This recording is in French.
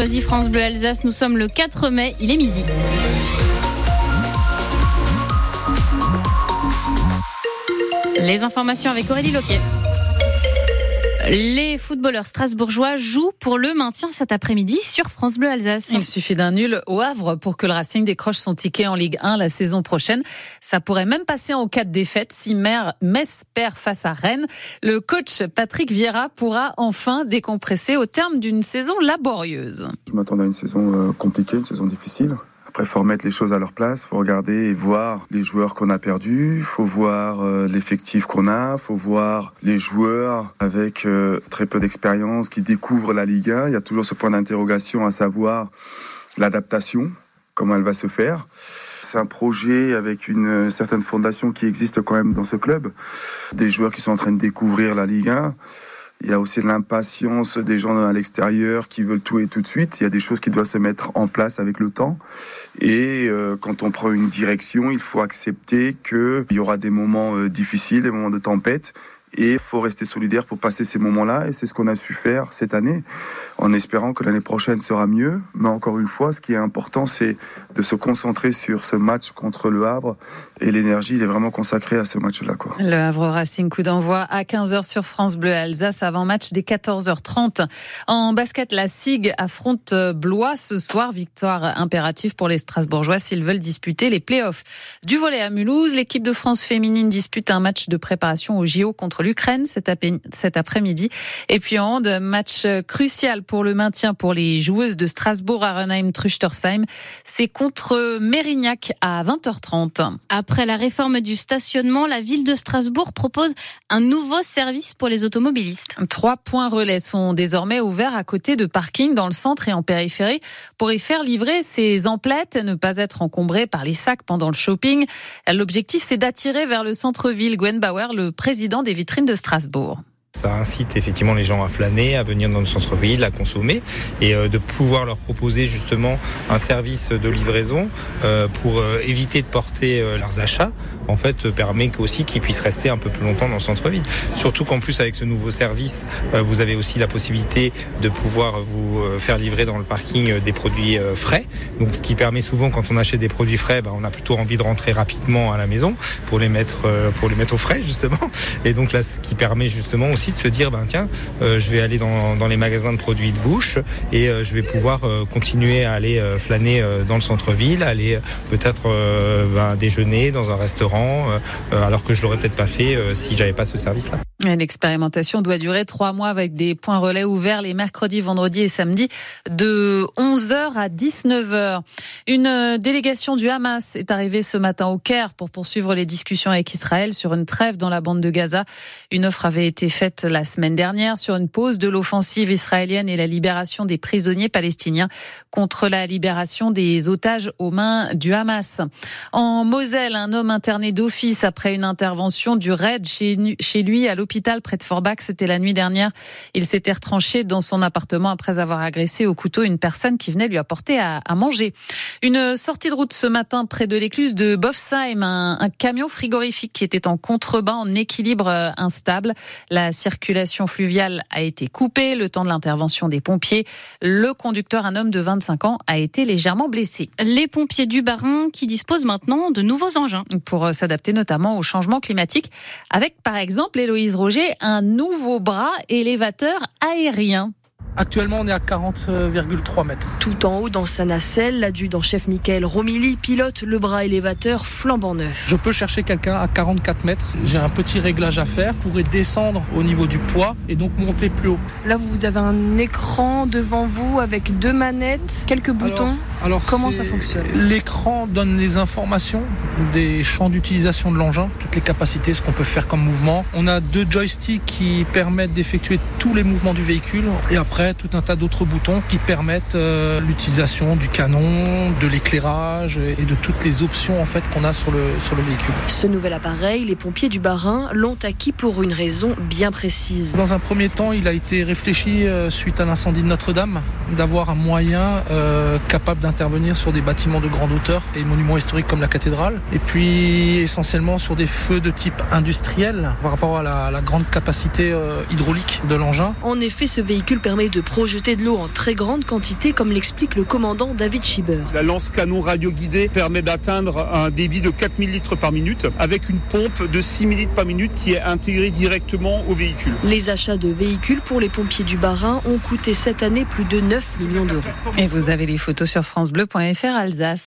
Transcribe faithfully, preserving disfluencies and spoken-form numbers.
choisi France Bleu Alsace. Nous sommes le quatre mai, il est midi. Les informations avec Aurélie Loquet. Les footballeurs strasbourgeois jouent pour le maintien cet après-midi sur France Bleu Alsace. Il suffit d'un nul au Havre pour que le Racing décroche son ticket en Ligue un la saison prochaine. Ça pourrait même passer en cas de défaite si Metz perd face à Rennes. Le coach Patrick Vieira pourra enfin décompresser au terme d'une saison laborieuse. Je m'attendais à une saison compliquée, une saison difficile. Après, il faut remettre les choses à leur place, il faut regarder et voir les joueurs qu'on a perdus, il faut voir euh, l'effectif qu'on a, il faut voir les joueurs avec euh, très peu d'expérience qui découvrent la Ligue un. Il y a toujours ce point d'interrogation à savoir l'adaptation, comment elle va se faire. C'est un projet avec une certaine fondation qui existe quand même dans ce club. Des joueurs qui sont en train de découvrir la Ligue un. Il y a aussi de l'impatience des gens à l'extérieur qui veulent tout et tout de suite. Il y a des choses qui doivent se mettre en place avec le temps. Et euh, quand on prend une direction, il faut accepter qu'il y aura des moments euh, difficiles, des moments de tempête. Et il faut rester solidaire pour passer ces moments-là. Et c'est ce qu'on a su faire cette année, en espérant que l'année prochaine sera mieux. Mais encore une fois, ce qui est important, c'est de se concentrer sur ce match contre le Havre. Et l'énergie, il est vraiment consacrée à ce match-là, quoi. Le Havre Racing, coup d'envoi à quinze heures sur France Bleu Alsace, avant match dès quatorze heures trente. En basket, la S I G affronte Blois ce soir. Victoire impérative pour les Strasbourgeois s'ils veulent disputer les playoffs. Du volley à Mulhouse, l'équipe de France féminine dispute un match de préparation au J O contre l'Ukraine cet après-midi. Et puis en hand, match crucial pour le maintien pour les joueuses de Strasbourg, Arenheim, Truchtersheim. C'est contre Mérignac à vingt heures trente. Après la réforme du stationnement, la ville de Strasbourg propose un nouveau service pour les automobilistes. Trois points relais sont désormais ouverts à côté de parkings dans le centre et en périphérie pour y faire livrer ses emplettes et ne pas être encombrés par les sacs pendant le shopping. L'objectif, c'est d'attirer vers le centre-ville. Gwen Bauer, le président des vitrines de Strasbourg. Ça incite effectivement les gens à flâner, à venir dans le centre-ville, à consommer et euh, de pouvoir leur proposer justement un service de livraison euh, pour euh, éviter de porter euh, leurs achats. En fait, euh, permet aussi qu'ils puissent rester un peu plus longtemps dans le centre-ville. Surtout qu'en plus avec ce nouveau service, euh, vous avez aussi la possibilité de pouvoir vous euh, faire livrer dans le parking euh, des produits euh, frais. Donc, ce qui permet souvent quand on achète des produits frais, bah, on a plutôt envie de rentrer rapidement à la maison pour les mettre euh, pour les mettre au frais justement. Et donc là, ce qui permet justement aussi de se dire ben tiens euh, je vais aller dans, dans les magasins de produits de bouche et euh, je vais pouvoir euh, continuer à aller euh, flâner euh, dans le centre-ville, aller euh, peut-être euh, ben, déjeuner dans un restaurant euh, alors que je l'aurais peut-être pas fait euh, si j'avais pas ce service-là. L'expérimentation doit durer trois mois avec des points relais ouverts les mercredis, vendredis et samedis de onze heures à dix-neuf heures. Une délégation du Hamas est arrivée ce matin au Caire pour poursuivre les discussions avec Israël sur une trêve dans la bande de Gaza. Une offre avait été faite la semaine dernière sur une pause de l'offensive israélienne et la libération des prisonniers palestiniens contre la libération des otages aux mains du Hamas. En Moselle, un homme interné d'office après une intervention du raid chez, chez lui à l'hôpital près de Forbach. C'était la nuit dernière. Il s'était retranché dans son appartement après avoir agressé au couteau une personne qui venait lui apporter à, à manger. Une sortie de route ce matin près de l'écluse de Bofsheim. Un, un camion frigorifique qui était en contrebas, en équilibre instable. La circulation fluviale a été coupée le temps de l'intervention des pompiers. Le conducteur, un homme de vingt-cinq ans, a été légèrement blessé. Les pompiers du Bas-Rhin qui disposent maintenant de nouveaux engins. Pour s'adapter notamment au changement climatique, avec par exemple, Héloïse Roger, un nouveau bras élévateur aérien. Actuellement, on est à quarante virgule trois mètres. Tout en haut, dans sa nacelle, l'adjudant-chef Michael Romilly pilote le bras élévateur flambant neuf. Je peux chercher quelqu'un à quarante-quatre mètres. J'ai un petit réglage à faire pour descendre au niveau du poids et donc monter plus haut. Là, vous avez un écran devant vous avec deux manettes, quelques boutons. Alors, alors comment ça fonctionne ? L'écran donne les informations des champs d'utilisation de l'engin, toutes les capacités, ce qu'on peut faire comme mouvement. On a deux joysticks qui permettent d'effectuer tous les mouvements du véhicule et après tout un tas d'autres boutons qui permettent euh, l'utilisation du canon, de l'éclairage et de toutes les options en fait qu'on a sur le, sur le véhicule. Ce nouvel appareil, les pompiers du Bas-Rhin l'ont acquis pour une raison bien précise. Dans un premier temps, il a été réfléchi euh, suite à l'incendie de Notre-Dame d'avoir un moyen euh, capable intervenir sur des bâtiments de grande hauteur et monuments historiques comme la cathédrale. Et puis essentiellement sur des feux de type industriel par rapport à la, à la grande capacité euh, hydraulique de l'engin. En effet, ce véhicule permet de projeter de l'eau en très grande quantité, comme l'explique le commandant David Schieber. La lance-canon radio-guidée permet d'atteindre un débit de quatre mille litres par minute avec une pompe de six mille litres par minute qui est intégrée directement au véhicule. Les achats de véhicules pour les pompiers du Bas-Rhin ont coûté cette année plus de neuf millions d'euros. Et vous avez les photos sur francebleu point fr Alsace.